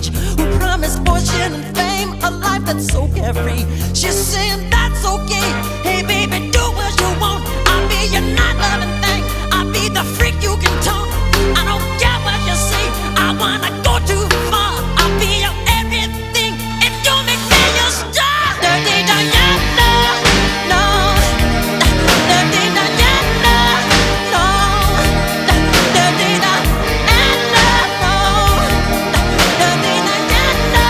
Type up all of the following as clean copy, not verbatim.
reach, who promised fortune and fame, a life that's so carefree. She's saying that's okay. Hey baby, do what you want. I'll be your not loving thing. I'll be the freak you can taunt. I don't care what you say. I wanna go too far. I'll be your everything if you make me your star. Dirty Diana, no. Dirty Diana, no. Dirty Diana, no. Dirty Diana.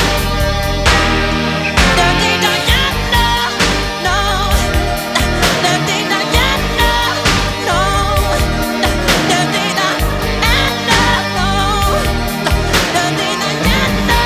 Dirty Diana, no. Dirty Diana, no. Dirty Diana, no. Dirty Diana.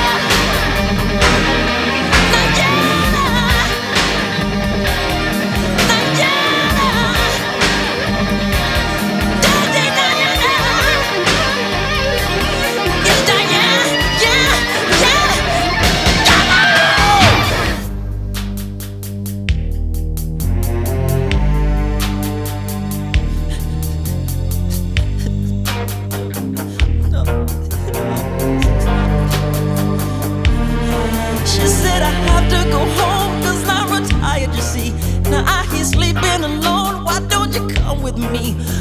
She said I have to go home 'cause I'm retired, you see. Now I hear sleeping alone. Why don't you come with me?